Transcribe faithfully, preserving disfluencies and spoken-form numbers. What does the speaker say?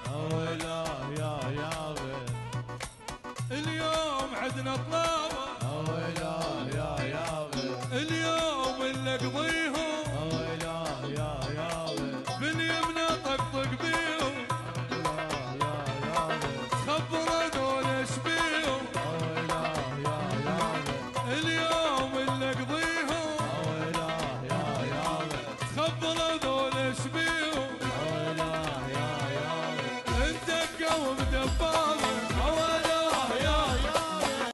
اويلا يا يابا اليوم عدنا طلابة اويلا يا يابا اليوم اللي اقضيهم اويلا يا يابا من يمنى طقطق بيهم اويلا يا يابا خبر دول ايش بيهم اويلا يا يابا اليوم اللي اقضيهم اويلا يا يابا خبر